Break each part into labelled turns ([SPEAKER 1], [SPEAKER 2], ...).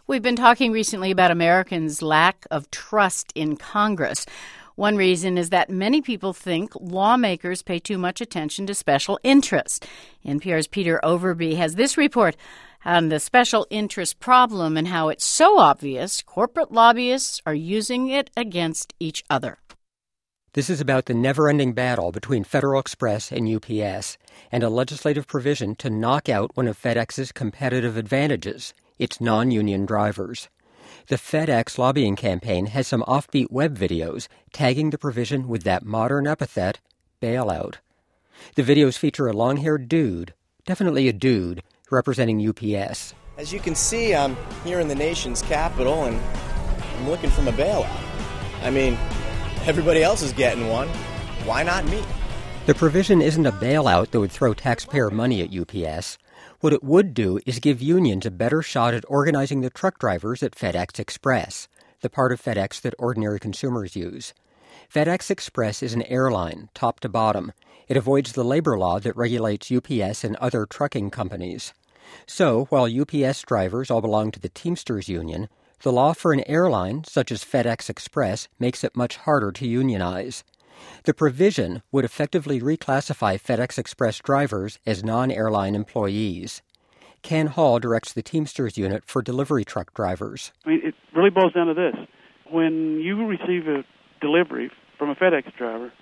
[SPEAKER 1] We've been talking recently about Americans' lack of trust in Congress. One reason is that many people think lawmakers pay too much attention to special interests. NPR's Peter Overby has this report on the special interest problem and how it's so obvious corporate lobbyists are using it against each other.
[SPEAKER 2] This is about the never-ending battle between Federal Express and UPS and a legislative provision to knock out one of FedEx's competitive advantages, its non-union drivers. The FedEx lobbying campaign has some offbeat web videos tagging the provision with that modern epithet, bailout. The videos feature a long-haired dude, definitely a dude, representing UPS.
[SPEAKER 3] As you can see, I'm here in the nation's capital and I'm looking for my bailout. I mean, everybody else is getting one. Why not me?
[SPEAKER 2] The provision isn't a bailout that would throw taxpayer money at UPS. What it would do is give unions a better shot at organizing the truck drivers at FedEx Express, the part of FedEx that ordinary consumers use. FedEx Express is an airline, top to bottom. It avoids the labor law that regulates UPS and other trucking companies. So, while UPS drivers all belong to the Teamsters Union, the law for an airline, such as FedEx Express, makes it much harder to unionize. The provision would effectively reclassify FedEx Express drivers as non-airline employees. Ken Hall directs the Teamsters unit for delivery truck drivers.
[SPEAKER 4] I mean, it really boils down to this. When you receive a delivery from a FedEx driver,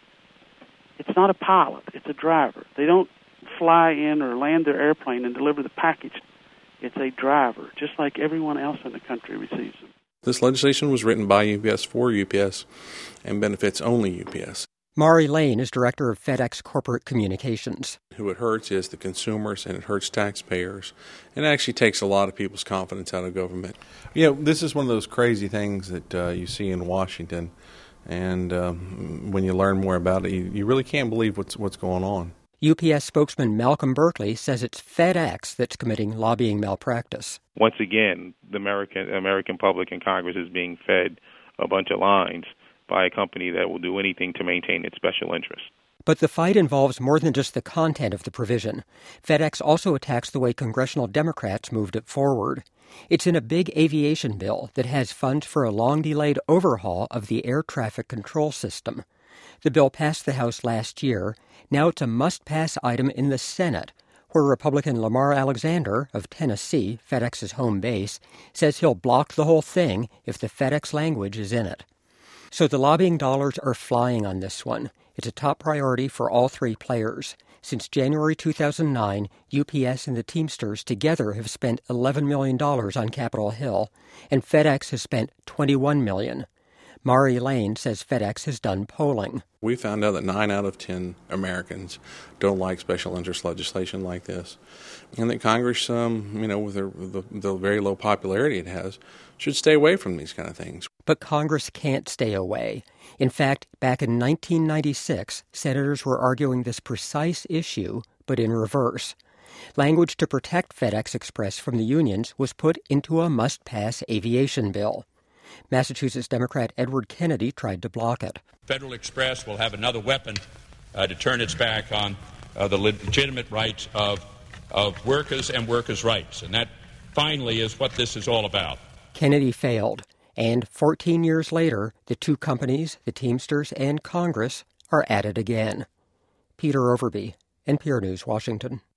[SPEAKER 4] it's not a pilot, it's a driver. They don't fly in or land their airplane and deliver the package. It's a driver, just like everyone else in the country receives them.
[SPEAKER 5] This legislation was written by UPS for UPS and benefits only UPS.
[SPEAKER 2] Mari Lane is director of FedEx Corporate Communications.
[SPEAKER 5] Who it hurts is the consumers, and it hurts taxpayers. And it actually takes a lot of people's confidence out of government. You know, this is one of those crazy things that you see in Washington. And when you learn more about it, you really can't believe what's going on.
[SPEAKER 2] UPS spokesman Malcolm Berkeley says it's FedEx that's committing lobbying malpractice.
[SPEAKER 6] Once again, the American public and Congress is being fed a bunch of lines by a company that will do anything to maintain its special interest.
[SPEAKER 2] But the fight involves more than just the content of the provision. FedEx also attacks the way congressional Democrats moved it forward. It's in a big aviation bill that has funds for a long-delayed overhaul of the air traffic control system. The bill passed the House last year. Now it's a must-pass item in the Senate, where Republican Lamar Alexander of Tennessee, FedEx's home base, says he'll block the whole thing if the FedEx language is in it. So the lobbying dollars are flying on this one. It's a top priority for all three players. Since January 2009, UPS and the Teamsters together have spent $11 million on Capitol Hill, and FedEx has spent $21 million. Mari Lane says FedEx has done polling.
[SPEAKER 5] We found out that 9 out of 10 Americans don't like special interest legislation like this, and that Congress, with the very low popularity it has, should stay away from these kind of things.
[SPEAKER 2] But Congress can't stay away. In fact, back in 1996, senators were arguing this precise issue, but in reverse. Language to protect FedEx Express from the unions was put into a must-pass aviation bill. Massachusetts Democrat Edward Kennedy tried to block it.
[SPEAKER 7] Federal Express will have another weapon to turn its back on the legitimate rights of workers and workers' rights. And that, finally, is what this is all about.
[SPEAKER 2] Kennedy failed, and 14 years later, the two companies, the Teamsters and Congress, are at it again. Peter Overby, NPR News, Washington.